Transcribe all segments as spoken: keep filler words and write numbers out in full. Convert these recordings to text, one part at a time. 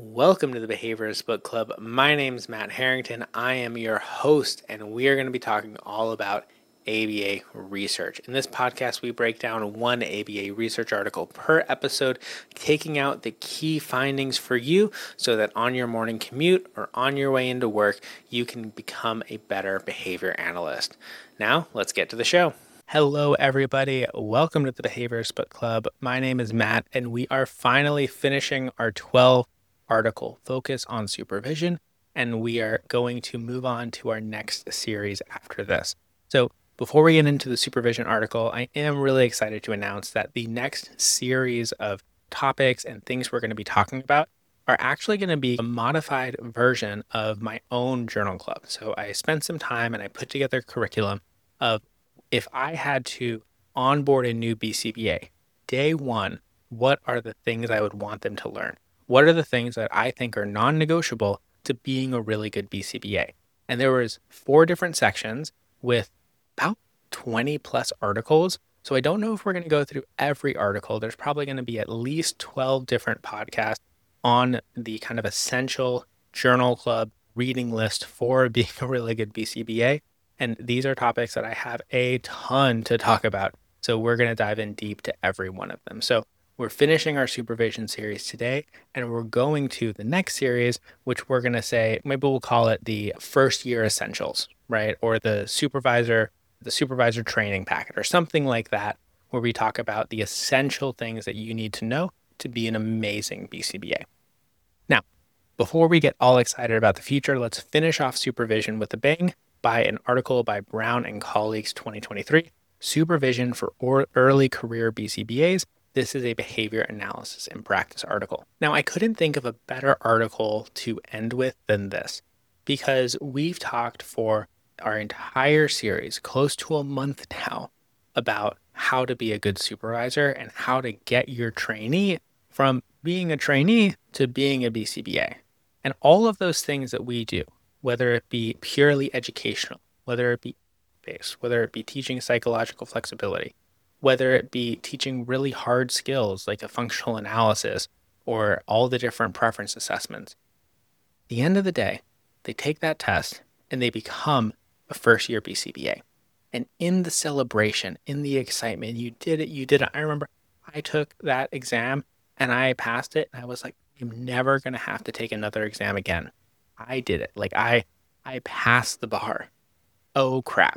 Welcome to the Behaviorist Book Club. My name is Matt Harrington. I am your host, and we are going to be talking all about A B A research. In this podcast, we break down one A B A research article per episode, taking out the key findings for you so that on your morning commute or on your way into work, you can become a better behavior analyst. Now, let's get to the show. Hello, everybody. Welcome to the Behaviorist Book Club. My name is Matt, and we are finally finishing our twelve article focus on supervision, and we are going to move on to our next series after this. So before we get into the supervision article, I am really excited to announce that the next series of topics and things we're going to be talking about are actually going to be a modified version of my own journal club. So I spent some time and I put together a curriculum of if I had to onboard a new B C B A, day one, what are the things I would want them to learn? What are the things that I think are non-negotiable to being a really good B C B A? And there was four different sections with about twenty plus articles. So I don't know if we're going to go through every article. There's probably going to be at least twelve different podcasts on the kind of essential journal club reading list for being a really good B C B A. And these are topics that I have a ton to talk about. So we're going to dive in deep to every one of them. So we're finishing our supervision series today, and we're going to the next series, which we're going to say, maybe we'll call it the first year essentials, right? Or the supervisor, the supervisor training packet or something like that, where we talk about the essential things that you need to know to be an amazing B C B A. Now, before we get all excited about the future, let's finish off supervision with a bang by an article by Brown and colleagues twenty twenty-three, Supervision for Early Career B C B As. This is a behavior analysis and practice article. Now, I couldn't think of a better article to end with than this, because we've talked for our entire series, close to a month now, about how to be a good supervisor and how to get your trainee from being a trainee to being a B C B A. And all of those things that we do, whether it be purely educational, whether it be based, whether it be teaching psychological flexibility, whether it be teaching really hard skills like a functional analysis or all the different preference assessments. At the end of the day, they take that test and they become a first year B C B A. And in the celebration, in the excitement, you did it, you did it. I remember I took that exam and I passed it and I was like, I'm never going to have to take another exam again. I did it. Like I, I passed the bar. Oh crap.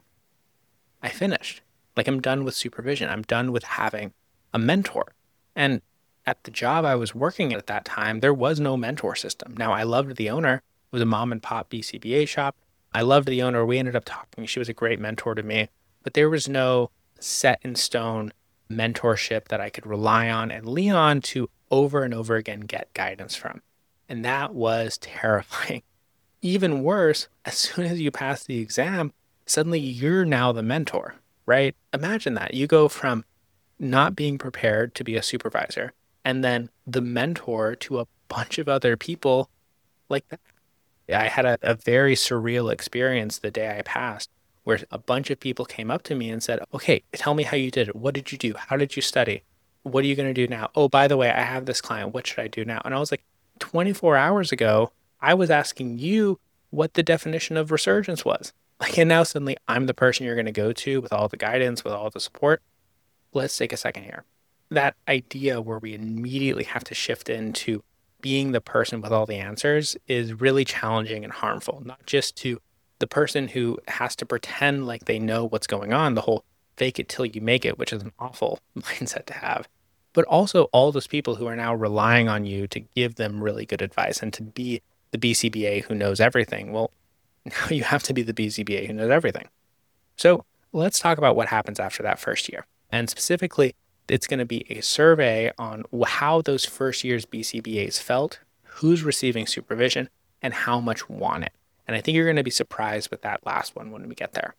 I finished. Like I'm done with supervision. I'm done with having a mentor. And at the job I was working at that time, there was no mentor system. Now I loved the owner. It was a mom and pop B C B A shop. I loved the owner. We ended up talking. She was a great mentor to me, but there was no set in stone mentorship that I could rely on and lean on to over and over again get guidance from. And that was terrifying. Even worse, as soon as you pass the exam, suddenly you're now the mentor. Right? Imagine that. You go from not being prepared to be a supervisor and then the mentor to a bunch of other people like that. I had a, a very surreal experience the day I passed where a bunch of people came up to me and said, okay, tell me how you did it. What did you do? How did you study? What are you going to do now? Oh, by the way, I have this client. What should I do now? And I was like, twenty-four hours ago, I was asking you what the definition of resurgence was. Like, and now suddenly I'm the person you're going to go to with all the guidance, with all the support. Let's take a second here. That idea where we immediately have to shift into being the person with all the answers is really challenging and harmful, not just to the person who has to pretend like they know what's going on, the whole fake it till you make it, which is an awful mindset to have, but also all those people who are now relying on you to give them really good advice and to be the B C B A who knows everything. Well, now you have to be the B C B A who knows everything. So let's talk about what happens after that first year. And specifically, it's going to be a survey on how those first year's B C B As felt, who's receiving supervision, and how much want it. And I think you're going to be surprised with that last one when we get there.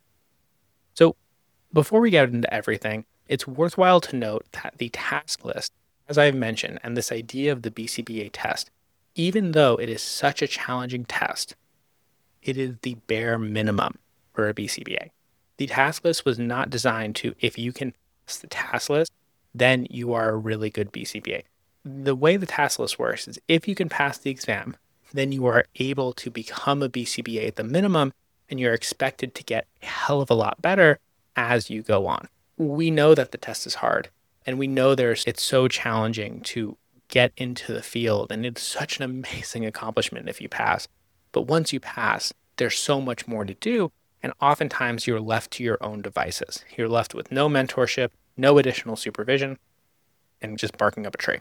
So before we get into everything, it's worthwhile to note that the task list, as I've mentioned, and this idea of the B C B A test, even though it is such a challenging test, it is the bare minimum for a B C B A. The task list was not designed to, if you can pass the task list, then you are a really good B C B A. the way the task list works is if you can pass the exam, then you are able to become a B C B A at the minimum, and you're expected to get a hell of a lot better as you go on. We know that the test is hard, and we know there's it's so challenging to get into the field, and it's such an amazing accomplishment if you pass. But once you pass, there's so much more to do, and oftentimes you're left to your own devices. You're left with no mentorship, no additional supervision, and just barking up a tree.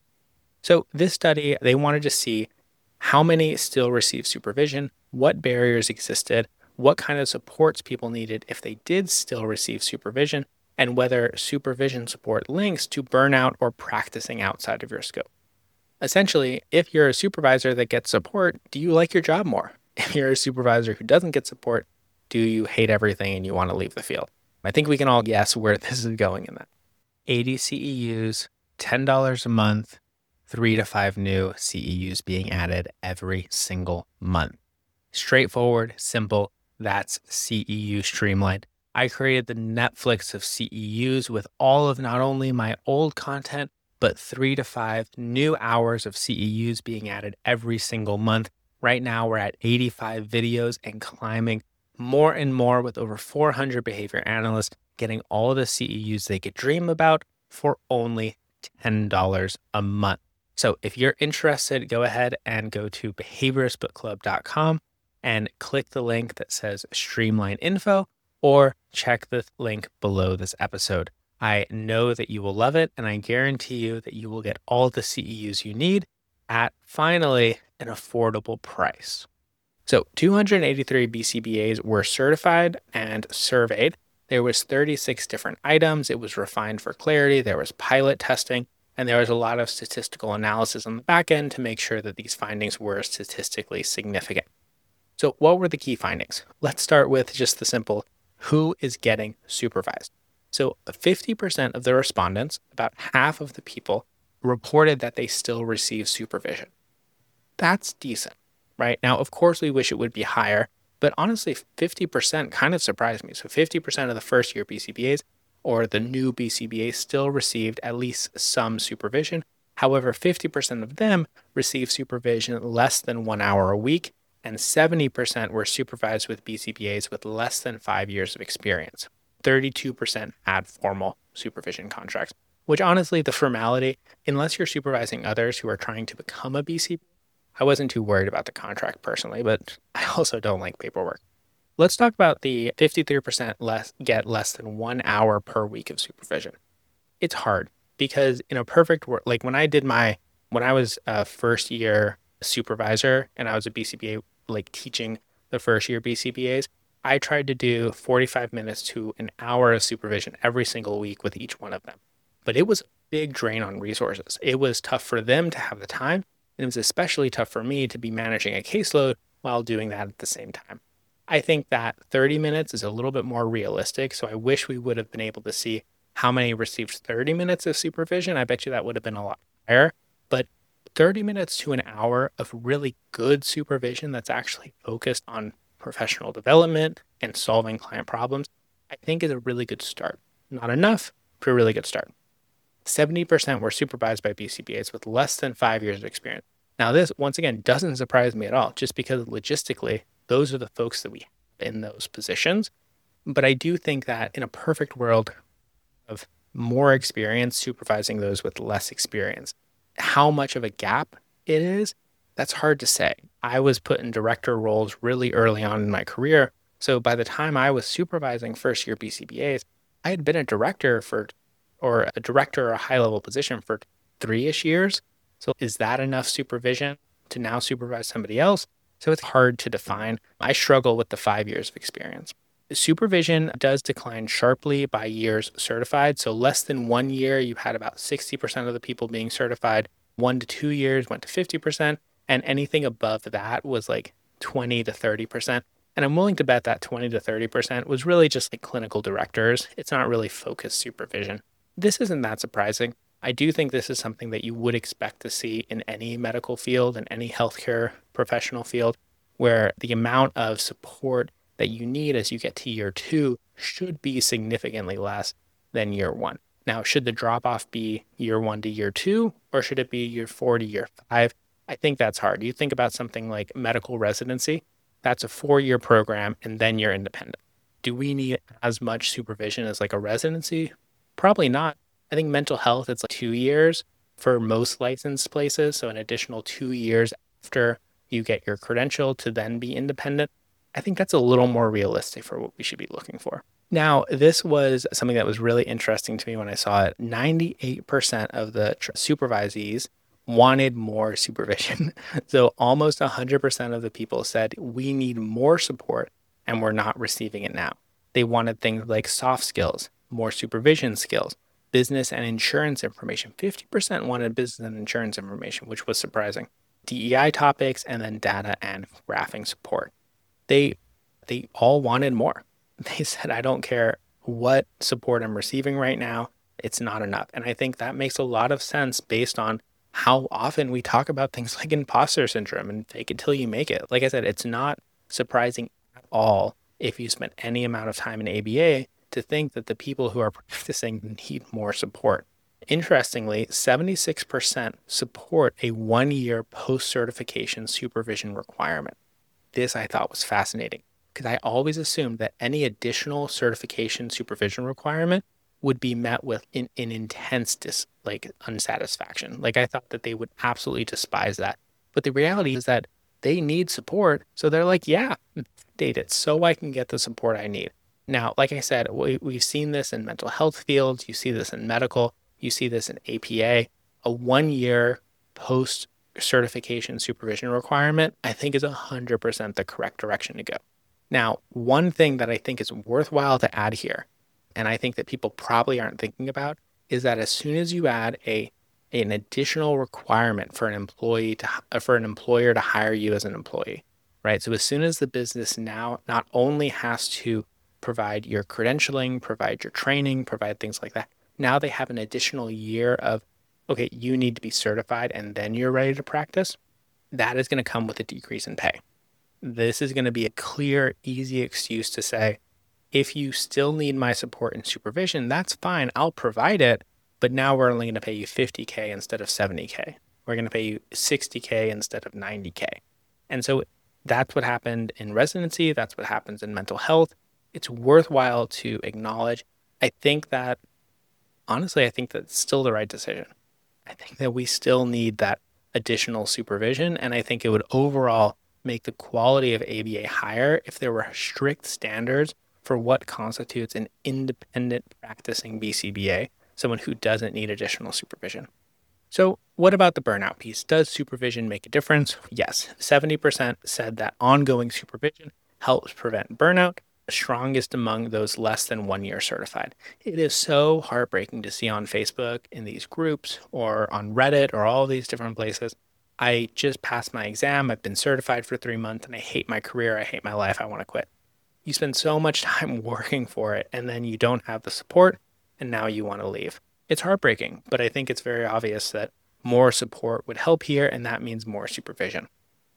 So this study, they wanted to see how many still receive supervision, what barriers existed, what kind of supports people needed if they did still receive supervision, and whether supervision support links to burnout or practicing outside of your scope. Essentially, if you're a supervisor that gets support, do you like your job more? If you're a supervisor who doesn't get support, do you hate everything and you want to leave the field? I think we can all guess where this is going in that. eighty C E Us, ten dollars a month, three to five new C E Us being added every single month. Straightforward, simple. That's C E U Streamlined. I created the Netflix of C E Us with all of not only my old content, but three to five new hours of C E Us being added every single month. Right now, we're at eighty-five videos and climbing more and more with over four hundred behavior analysts getting all of the C E Us they could dream about for only ten dollars a month. So if you're interested, go ahead and go to behaviorist book club dot com and click the link that says Streamline Info, or check the link below this episode. I know that you will love it, and I guarantee you that you will get all the C E Us you need at, finally, an affordable price. So two hundred eighty-three B C B As were certified and surveyed. There was thirty-six different items. It was refined for clarity. There was pilot testing, and there was a lot of statistical analysis on the back end to make sure that these findings were statistically significant. So what were the key findings? Let's start with just the simple, who is getting supervised? So fifty percent of the respondents, about half of the people, reported that they still receive supervision. That's decent, right? Now, of course, we wish it would be higher, but honestly, fifty percent kind of surprised me. So fifty percent of the first year B C B As or the new B C B As still received at least some supervision. However, fifty percent of them received supervision less than one hour a week, and seventy percent were supervised with B C B As with less than five years of experience. thirty-two percent had formal supervision contracts, which honestly, the formality, unless you're supervising others who are trying to become a B C B A, I wasn't too worried about the contract personally, but I also don't like paperwork. Let's talk about the fifty-three percent less get less than one hour per week of supervision. It's hard because in a perfect world, like when I did my, when I was a first year supervisor and I was a B C B A, like teaching the first year B C B As, I tried to do forty-five minutes to an hour of supervision every single week with each one of them. But it was a big drain on resources. It was tough for them to have the time, and it was especially tough for me to be managing a caseload while doing that at the same time. I think that thirty minutes is a little bit more realistic, so I wish we would have been able to see how many received thirty minutes of supervision. I bet you that would have been a lot higher, but thirty minutes to an hour of really good supervision that's actually focused on professional development and solving client problems, I think is a really good start. Not enough, but a really good start. seventy percent were supervised by B C B As with less than five years of experience. Now this, once again, doesn't surprise me at all, just because logistically, those are the folks that we have in those positions. But I do think that in a perfect world of more experience supervising those with less experience, how much of a gap it is, that's hard to say. I was put in director roles really early on in my career. So by the time I was supervising first year B C B As, I had been a director for, or a director or a high level position for three-ish years. So is that enough supervision to now supervise somebody else? So it's hard to define. I struggle with the five years of experience. Supervision does decline sharply by years certified. So less than one year, you had about sixty percent of the people being certified. One to two years went to fifty percent. And anything above that was like twenty to thirty percent. And I'm willing to bet that twenty to thirty percent was really just like clinical directors. It's not really focused supervision. This isn't that surprising. I do think this is something that you would expect to see in any medical field and any healthcare professional field, where the amount of support that you need as you get to year two should be significantly less than year one. Now, should the drop off be year one to year two, or should it be year four to year five? I think that's hard. You think about something like medical residency, that's a four year program, and then you're independent. Do we need as much supervision as like a residency? Probably not. I think mental health, it's like two years for most licensed places. So an additional two years after you get your credential to then be independent. I think that's a little more realistic for what we should be looking for. Now, this was something that was really interesting to me when I saw it. ninety-eight percent of the tr- supervisees wanted more supervision. So almost one hundred percent of the people said, we need more support and we're not receiving it now. They wanted things like soft skills, more supervision skills, business and insurance information. fifty percent wanted business and insurance information, which was surprising. D E I topics, and then data and graphing support. They they all wanted more. They said, I don't care what support I'm receiving right now, it's not enough. And I think that makes a lot of sense based on how often we talk about things like imposter syndrome and fake it till you make it. Like I said, it's not surprising at all if you spend any amount of time in A B A to think that the people who are practicing need more support. Interestingly, seventy-six percent support a one-year post-certification supervision requirement. This I thought was fascinating because I always assumed that any additional certification supervision requirement would be met with an, an intense dis, like unsatisfaction. Like I thought that they would absolutely despise that. But the reality is that they need support. So they're like, yeah, date it so I can get the support I need. Now, like I said, we, we've seen this in mental health fields. You see this in medical. You see this in A P A. A one-year post-certification supervision requirement, I think, is one hundred percent the correct direction to go. Now, one thing that I think is worthwhile to add here, and I think that people probably aren't thinking about, is that as soon as you add a an additional requirement for an employee to for an employer to hire you as an employee, right? So as soon as the business now not only has to provide your credentialing, provide your training, provide things like that, now they have an additional year of, okay, you need to be certified and then you're ready to practice. That is going to come with a decrease in pay. This is going to be a clear, easy excuse to say, if you still need my support and supervision, that's fine. I'll provide it. But now we're only going to pay you fifty K instead of seventy K. We're going to pay you sixty K instead of ninety K. And so that's what happened in residency. That's what happens in mental health. It's worthwhile to acknowledge. I think that, honestly, I think that's still the right decision. I think that we still need that additional supervision. And I think it would overall make the quality of A B A higher if there were strict standards for what constitutes an independent practicing B C B A, someone who doesn't need additional supervision. So what about the burnout piece? Does supervision make a difference? Yes, seventy percent said that ongoing supervision helps prevent burnout, the strongest among those less than one year certified. It is so heartbreaking to see on Facebook in these groups or on Reddit or all these different places. I just passed my exam. I've been certified for three months and I hate my career. I hate my life. I want to quit. You spend so much time working for it and then you don't have the support and now you want to leave. It's heartbreaking, but I think it's very obvious that more support would help here, and that means more supervision.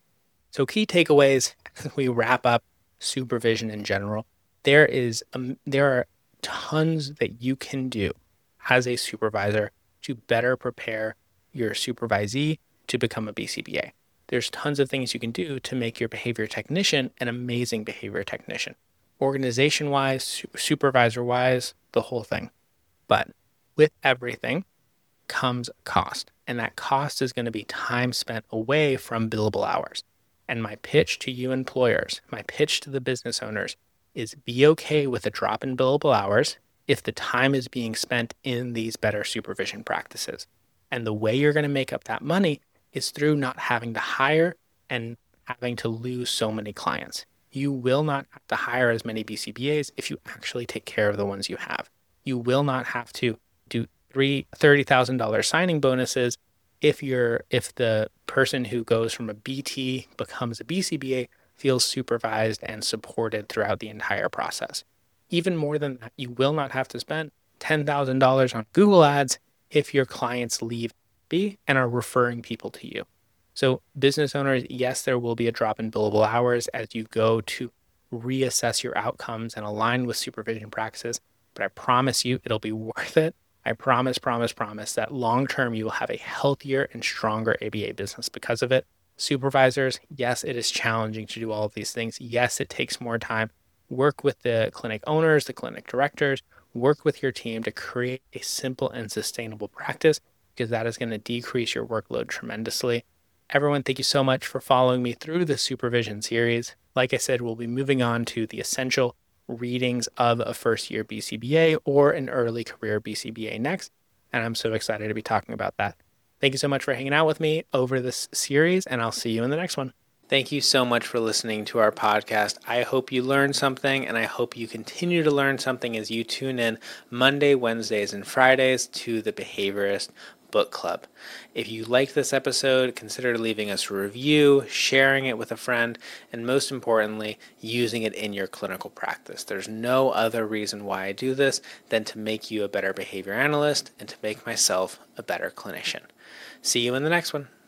So key takeaways as we wrap up supervision in general. There is um, there are tons that you can do as a supervisor to better prepare your supervisee to become a B C B A. There's tons of things you can do to make your behavior technician an amazing behavior technician. Organization-wise, su- supervisor-wise, the whole thing. But with everything comes cost, and that cost is going to be time spent away from billable hours. And my pitch to you employers, my pitch to the business owners is be okay with a drop in billable hours if the time is being spent in these better supervision practices. And the way you're going to make up that money is through not having to hire and having to lose so many clients. You will not have to hire as many B C B As if you actually take care of the ones you have. You will not have to do three thirty thousand dollars signing bonuses if you're if the person who goes from a B T becomes a B C B A feels supervised and supported throughout the entire process. Even more than that, you will not have to spend ten thousand dollars on Google Ads if your clients leave B and are referring people to you. So business owners, yes, there will be a drop in billable hours as you go to reassess your outcomes and align with supervision practices, but I promise you it'll be worth it. I promise, promise, promise that long term you will have a healthier and stronger A B A business because of it. Supervisors, yes, it is challenging to do all of these things. Yes, it takes more time. Work with the clinic owners, the clinic directors, work with your team to create a simple and sustainable practice, because that is going to decrease your workload tremendously. Everyone, thank you so much for following me through the supervision series. Like I said, we'll be moving on to the essential readings of a first year B C B A or an early career B C B A next. And I'm so excited to be talking about that. Thank you so much for hanging out with me over this series, and I'll see you in the next one. Thank you so much for listening to our podcast. I hope you learned something, and I hope you continue to learn something as you tune in Monday, Wednesdays, and Fridays to the Behaviorist Book Club. If you like this episode, consider leaving us a review, sharing it with a friend, and most importantly, using it in your clinical practice. There's no other reason why I do this than to make you a better behavior analyst and to make myself a better clinician. See you in the next one.